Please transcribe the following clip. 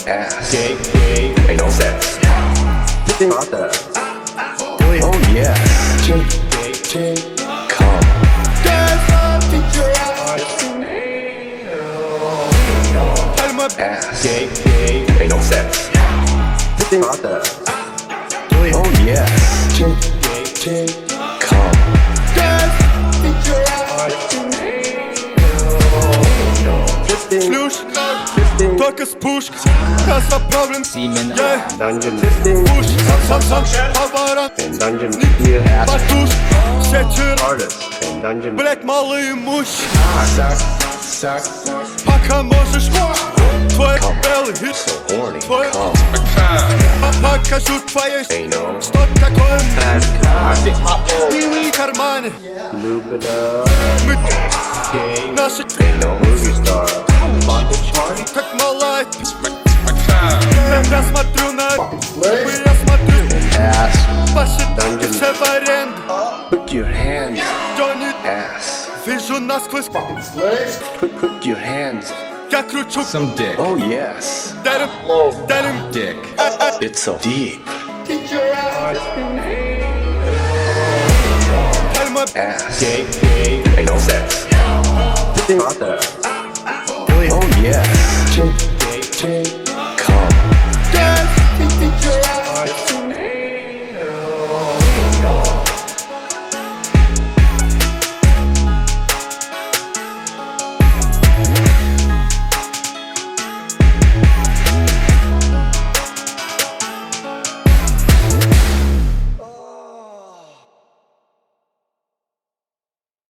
ass. Gay, ain't no sex. Not that. Oh yeah. Come. Ass. Gay, ain't no sex. Not that. Oh yeah. Come. Slush, только с пушек, касса проблем. Dungeon. Push, сам, поворот. And dungeon. Батуш, все чир, Artist. And dungeon. блять, малый муж. Suck. Пока можешь, твой белый хит. So horny. Твой, Come. покажу твоей, Ain't no. что такое в кармане. Lube it up. Мы Gay. наши, Ain't no movie star. Bondage party. как малая. Я смотрю на, я смотрю, Ass. ваши Dungeon. все в аренду. Put your hands. Johnny, Ass. вижу насквозь, Put your hands. я кручу, Some dick. Oh yes. дарим, Dick. It's so deep. пальма, Ass. Gay.